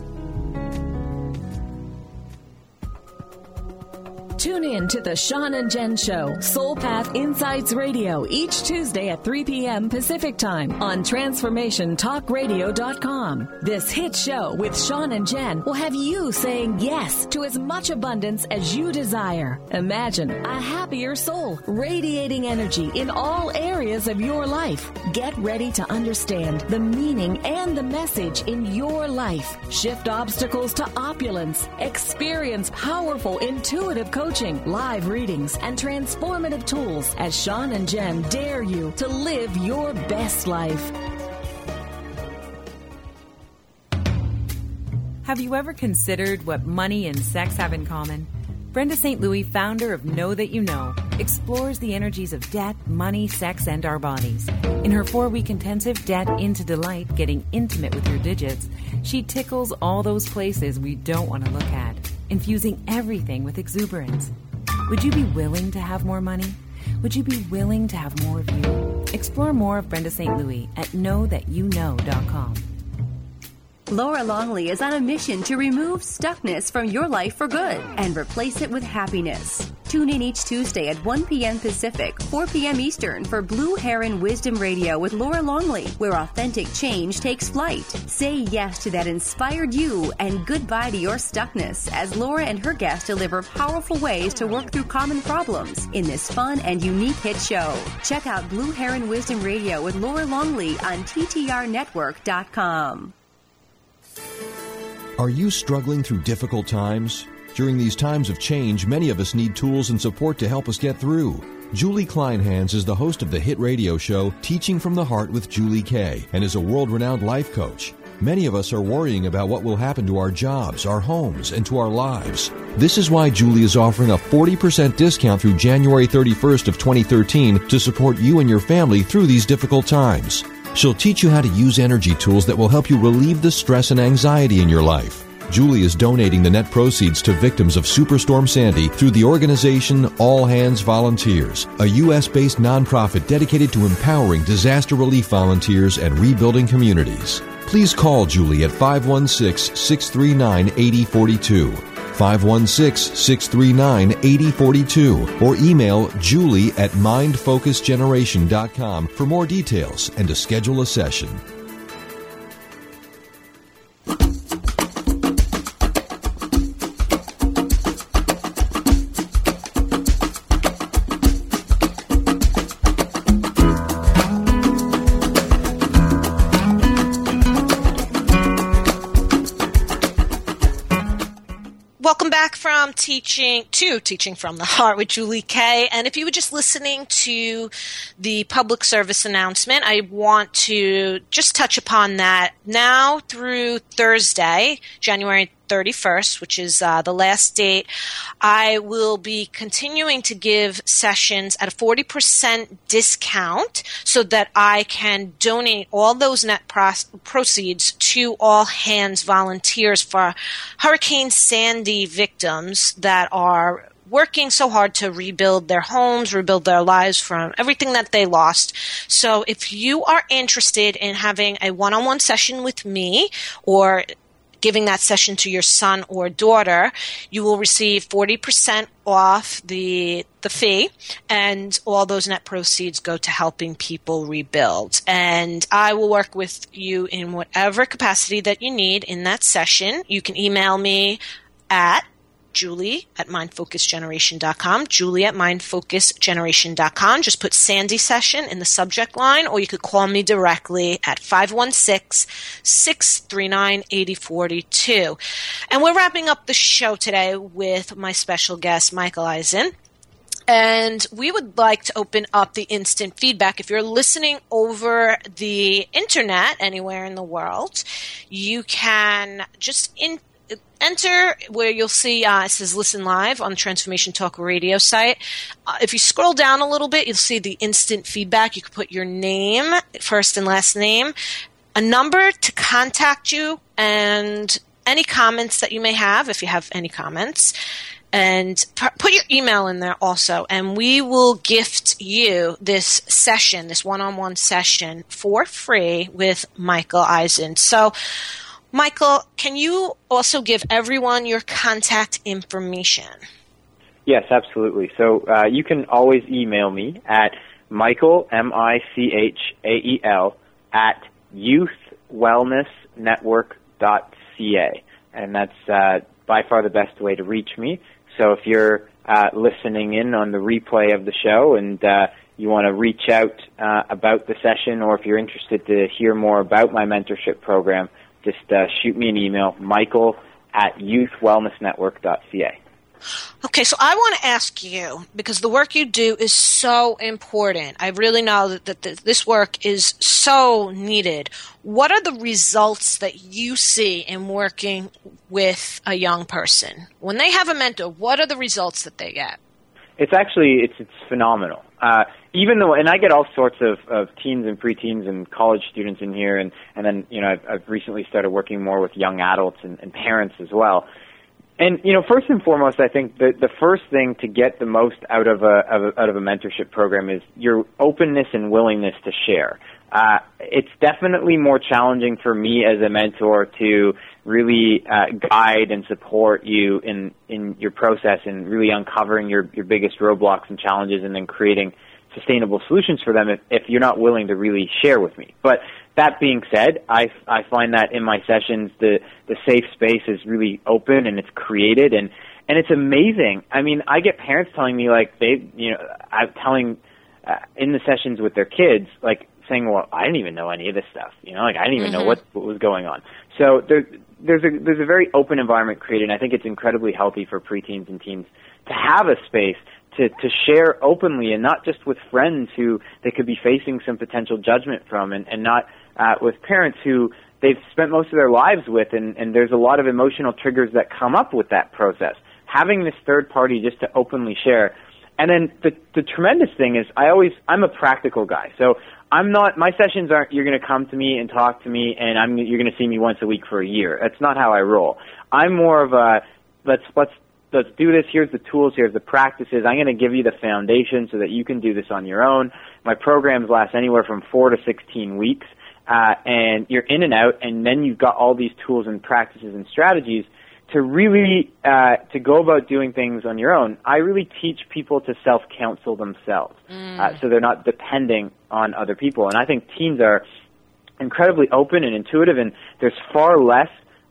Tune in to the Sean and Jen Show, Soul Path Insights Radio, each Tuesday at 3 p.m. Pacific Time on TransformationTalkRadio.com. This hit show with Sean and Jen will have you saying yes to as much abundance as you desire. Imagine a happier soul, radiating energy in all areas of your life. Get ready to understand the meaning and the message in your life. Shift obstacles to opulence. Experience powerful, intuitive coaching, live readings, and transformative tools as Sean and Jen dare you to live your best life. Have you ever considered what money and sex have in common? Brenda St. Louis, founder of Know That You Know, explores the energies of debt, money, sex, and our bodies. In her 4-week intensive Debt into Delight, Getting Intimate with Your Digits, she tickles all those places we don't want to look at, infusing everything with exuberance. Would you be willing to have more money? Would you be willing to have more of you? Explore more of Brenda St. Louis at knowthatyouKnow.com. Laura Longley is on a mission to remove stuckness from your life for good and replace it with happiness. Tune in each Tuesday at 1 p.m. Pacific, 4 p.m. Eastern for Blue Heron Wisdom Radio with Laura Longley, where authentic change takes flight. Say yes to that inspired you and goodbye to your stuckness as Laura and her guests deliver powerful ways to work through common problems in this fun and unique hit show. Check out Blue Heron Wisdom Radio with Laura Longley on TTRnetwork.com. Are you struggling through difficult times? During these times of change, many of us need tools and support to help us get through. Julie Kleinhans is the host of the hit radio show Teaching from the Heart with Julie Kay and is a world-renowned life coach. Many of us are worrying about what will happen to our jobs, our homes, and to our lives. This is why Julie is offering a 40% discount through January 31st of 2013 to support you and your family through these difficult times. She'll teach you how to use energy tools that will help you relieve the stress and anxiety in your life. Julie is donating the net proceeds to victims of Superstorm Sandy through the organization All Hands Volunteers, a U.S.-based nonprofit dedicated to empowering disaster relief volunteers and rebuilding communities. Please call Julie at 516-639-8042, 516-639-8042, or email Julie at mindfocusgeneration.com for more details and to schedule a session. Welcome back from Teaching from the Heart with Julie Kay. And if you were just listening to the public service announcement, I want to just touch upon that. Now through Thursday, January 31st, which is the last date, I will be continuing to give sessions at a 40% discount so that I can donate all those net proceeds to All Hands Volunteers for Hurricane Sandy victims that are working so hard to rebuild their homes, rebuild their lives from everything that they lost. So if you are interested in having a one-on-one session with me or giving that session to your son or daughter, you will receive 40% off the fee, and all those net proceeds go to helping people rebuild. And I will work with you in whatever capacity that you need in that session. You can email me at Julie@mindfocusgeneration.com, Julie@mindfocusgeneration.com. Just put Sandy Session in the subject line, or you could call me directly at 516-639-8042. And we're wrapping up the show today with my special guest, Michael Eisen. And we would like to open up the instant feedback. If you're listening over the internet anywhere in the world, you can just enter where you'll see it says Listen Live on the Transformation Talk Radio site. If you scroll down a little bit, you'll see the instant feedback. You can put your name, first and last name, a number to contact you, and any comments that you may have, if you have any comments. And put your email in there also, and we will gift you this session, this one-on-one session, for free with Michael Eisen. So, Michael, can you also give everyone your contact information? Yes, absolutely. So you can always email me at Michael, Michael, at youthwellnessnetwork.ca. And that's by far the best way to reach me. So if you're listening in on the replay of the show and you want to reach out about the session, or if you're interested to hear more about my mentorship program, just shoot me an email, Michael at youthwellnessnetwork.ca. Okay, so I want to ask you, because the work you do is so important. I really know that this work is so needed. What are the results that you see in working with a young person? When they have a mentor, what are the results that they get? It's actually, it's phenomenal. Even though, and I get all sorts of teens and preteens and college students in here, and then, you know, I've recently started working more with young adults and parents as well. And, you know, first and foremost, I think the first thing to get the most out of a mentorship program is your openness and willingness to share. It's definitely more challenging for me as a mentor to really guide and support you in your process and really uncovering your biggest roadblocks and challenges, and then creating sustainable solutions for them if you're not willing to really share with me. But that being said, I find that in my sessions the safe space is really open and it's created, and it's amazing. I mean, I get parents telling me, like, I'm telling in the sessions with their kids, like, saying, well, I didn't even know any of this stuff, you know, like I didn't even know what was going on. So there's a very open environment created, and I think it's incredibly healthy for preteens and teens to have a space to share openly, and not just with friends who they could be facing some potential judgment from, and not with parents who they've spent most of their lives with, and there's a lot of emotional triggers that come up with that process. Having this third party just to openly share. And then the tremendous thing is I'm a practical guy. So my sessions aren't, you're going to come to me and talk to me and you're going to see me once a week for a year. That's not how I roll. I'm more of a, let's do this. Here's the tools. Here's the practices. I'm going to give you the foundation so that you can do this on your own. My programs last anywhere from 4 to 16 weeks. And you're in and out, and then you've got all these tools and practices and strategies to really to go about doing things on your own. I really teach people to self-counsel themselves, so they're not depending on other people. And I think teens are incredibly open and intuitive, and there's far less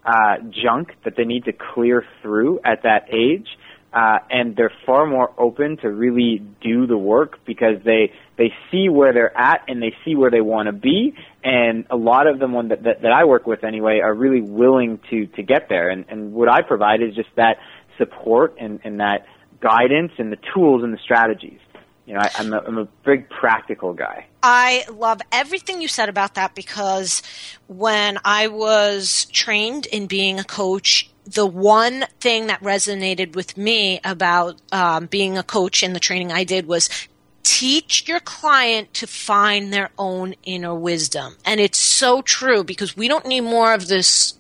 junk that they need to clear through at that age. And they're far more open to really do the work because they see where they're at and they see where they want to be. And a lot of them that I work with anyway are really willing to get there. And what I provide is just that support and that guidance and the tools and the strategies. You know, I'm a big practical guy. I love everything you said about that because when I was trained in being a coach, the one thing that resonated with me about being a coach and the training I did was teach your client to find their own inner wisdom. And it's so true because we don't need more of this,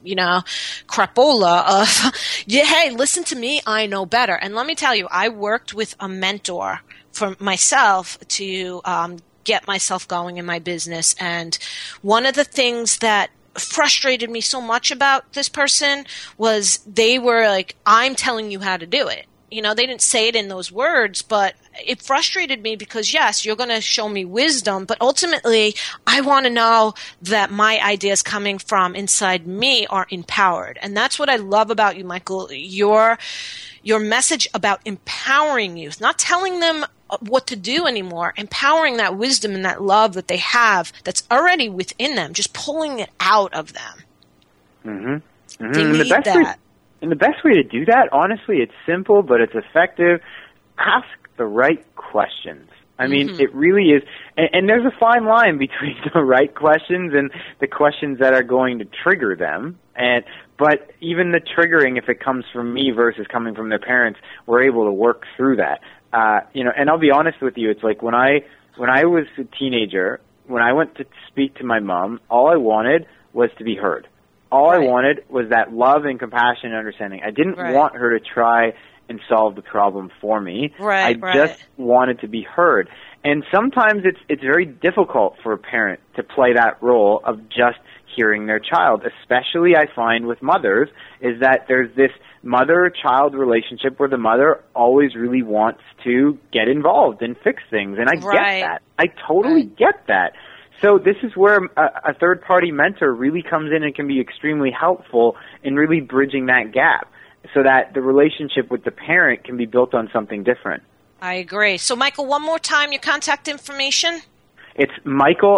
crapola of, hey, listen to me, I know better. And let me tell you, I worked with a mentor for myself to get myself going in my business. And one of the things that frustrated me so much about this person was they were like, I'm telling you how to do it. They didn't say it in those words, but it frustrated me because, yes, you're going to show me wisdom, but ultimately I want to know that my ideas coming from inside me are empowered. And that's what I love about you, Michael, your message about empowering youth, not telling them what to do anymore, empowering that wisdom and that love that they have that's already within them, just pulling it out of them. Mm-hmm. Mm-hmm. They need that. And the best way to do that, honestly, it's simple, but it's effective. Ask the right questions. I mean, it really is. And there's a fine line between the right questions and the questions that are going to trigger them. But even the triggering, if it comes from me versus coming from their parents, we're able to work through that. And I'll be honest with you, it's like when I was a teenager, when I went to speak to my mom, all I wanted was to be heard. All I wanted was that love and compassion and understanding. I didn't want her to try and solve the problem for me. I just wanted to be heard. And sometimes it's very difficult for a parent to play that role of just hearing their child, especially I find with mothers, is that there's this mother-child relationship where the mother always really wants to get involved and fix things. And I get that. I totally get that. So this is where a third-party mentor really comes in and can be extremely helpful in really bridging that gap so that the relationship with the parent can be built on something different. I agree. So, Michael, one more time, your contact information? It's Michael,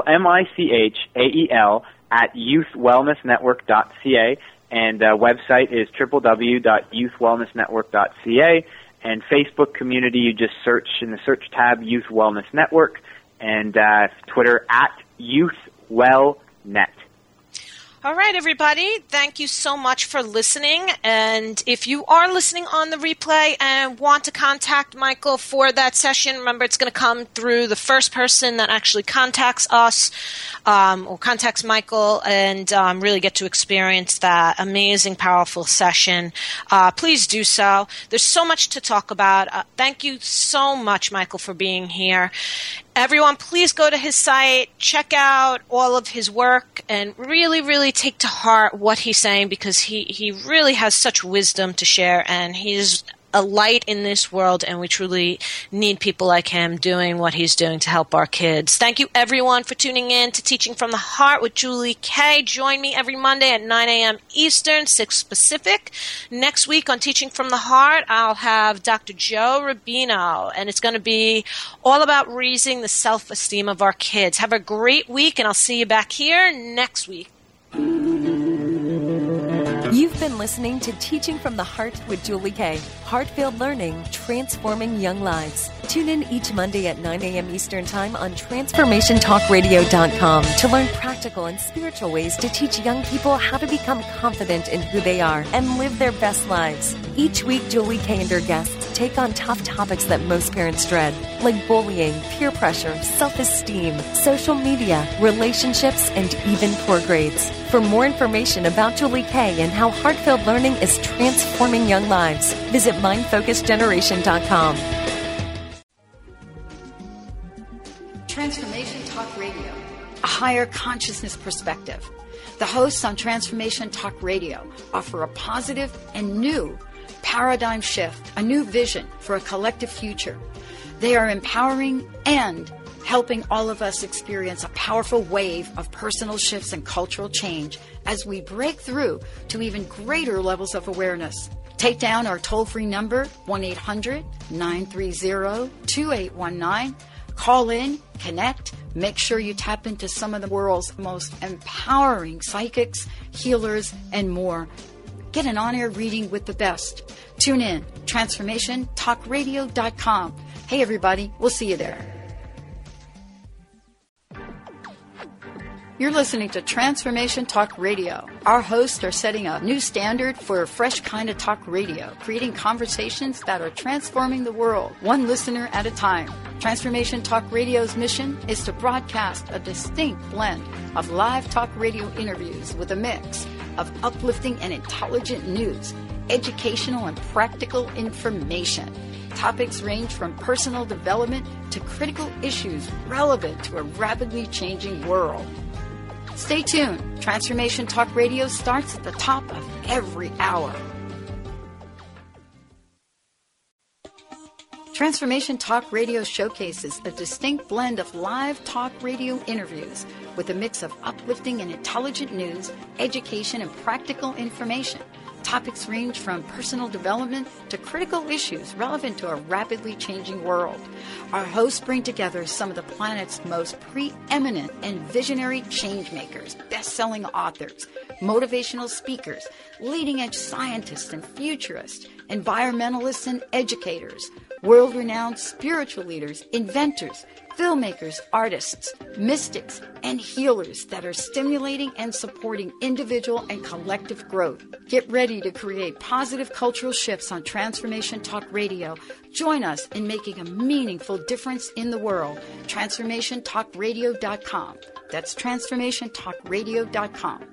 Michael, at youthwellnessnetwork.ca, and website is www.youthwellnessnetwork.ca, and Facebook community, you just search in the search tab, Youth Wellness Network, and Twitter at YouthWellNet. All right, everybody. Thank you so much for listening. And if you are listening on the replay and want to contact Michael for that session, remember it's going to come through the first person that actually contacts us or contacts Michael and really get to experience that amazing, powerful session. Please do so. There's so much to talk about. Thank you so much, Michael, for being here. Everyone, please go to his site, check out all of his work, and really, really take to heart what he's saying because he really has such wisdom to share, and he's a light in this world, and we truly need people like him doing what he's doing to help our kids. Thank you, everyone, for tuning in to Teaching from the Heart with Julie Kay. Join me every Monday at 9 a.m. Eastern, 6 Pacific. Next week on Teaching from the Heart, I'll have Dr. Joe Rubino, and it's going to be all about raising the self-esteem of our kids. Have a great week, and I'll see you back here next week. You've You've been listening to Teaching from the Heart with Julie Kay. Heart-filled learning, transforming young lives. Tune in each Monday at 9 a.m. Eastern Time on TransformationTalkRadio.com to learn practical and spiritual ways to teach young people how to become confident in who they are and live their best lives. Each week, Julie Kay and her guests take on tough topics that most parents dread, like bullying, peer pressure, self-esteem, social media, relationships, and even poor grades. For more information about Julie Kay and how heart-filled learning is transforming young lives, visit MindFocusGeneration.com. Transformation Talk Radio, a higher consciousness perspective. The hosts on Transformation Talk Radio offer a positive and new paradigm shift, a new vision for a collective future. They are empowering and helping all of us experience a powerful wave of personal shifts and cultural change as we break through to even greater levels of awareness. Take down our toll-free number, 1-800-930-2819. Call in, connect, make sure you tap into some of the world's most empowering psychics, healers, and more. Get an on-air reading with the best. Tune in, TransformationTalkRadio.com. Hey everybody, we'll see you there. You're listening to Transformation Talk Radio. Our hosts are setting a new standard for a fresh kind of talk radio, creating conversations that are transforming the world, one listener at a time. Transformation Talk Radio's mission is to broadcast a distinct blend of live talk radio interviews with a mix of uplifting and intelligent news, educational and practical information. Topics range from personal development to critical issues relevant to a rapidly changing world. Stay tuned. Transformation Talk Radio starts at the top of every hour. Transformation Talk Radio showcases a distinct blend of live talk radio interviews with a mix of uplifting and intelligent news, education, and practical information. Topics range from personal development to critical issues relevant to a rapidly changing world. Our hosts bring together some of the planet's most preeminent and visionary changemakers, best-selling authors, motivational speakers, leading-edge scientists and futurists, environmentalists and educators, world-renowned spiritual leaders, inventors, filmmakers, artists, mystics, and healers that are stimulating and supporting individual and collective growth. Get ready to create positive cultural shifts on Transformation Talk Radio. Join us in making a meaningful difference in the world. TransformationTalkRadio.com. That's TransformationTalkRadio.com.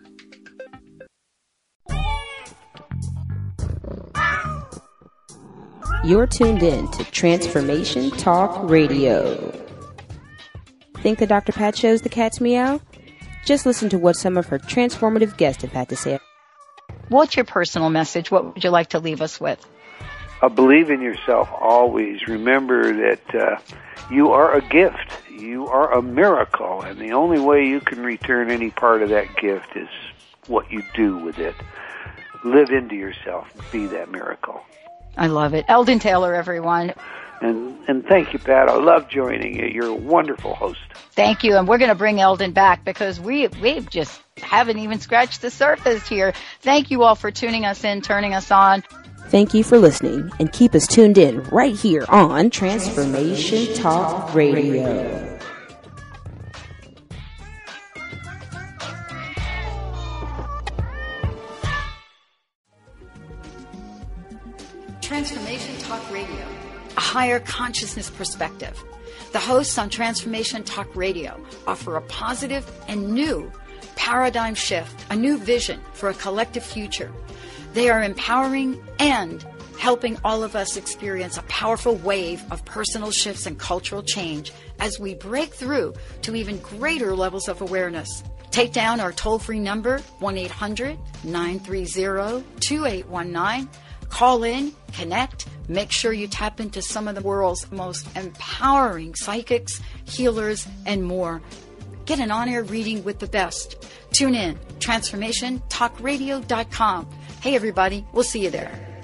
You're tuned in to Transformation Talk Radio. Think the Dr. Pat Show's the cat's meow? Just listen to what some of her transformative guests have had to say. What's your personal message? What would you like to leave us with? Believe in yourself always. Remember that you are a gift. You are a miracle. And the only way you can return any part of that gift is what you do with it. Live into yourself. Be that miracle. I love it. Eldon Taylor, everyone. And thank you, Pat. I love joining you. You're a wonderful host. Thank you. And we're going to bring Eldon back because we just haven't even scratched the surface here. Thank you all for tuning us in, turning us on. Thank you for listening, and keep us tuned in right here on Transformation Talk Radio. Transformation Talk Radio, a higher consciousness perspective. The hosts on Transformation Talk Radio offer a positive and new paradigm shift, a new vision for a collective future. They are empowering and helping all of us experience a powerful wave of personal shifts and cultural change as we break through to even greater levels of awareness. Take down our toll-free number, 1-800-930-2819. Call in, connect, make sure you tap into some of the world's most empowering psychics, healers, and more. Get an on-air reading with the best. Tune in, TransformationTalkRadio.com. Hey everybody, we'll see you there.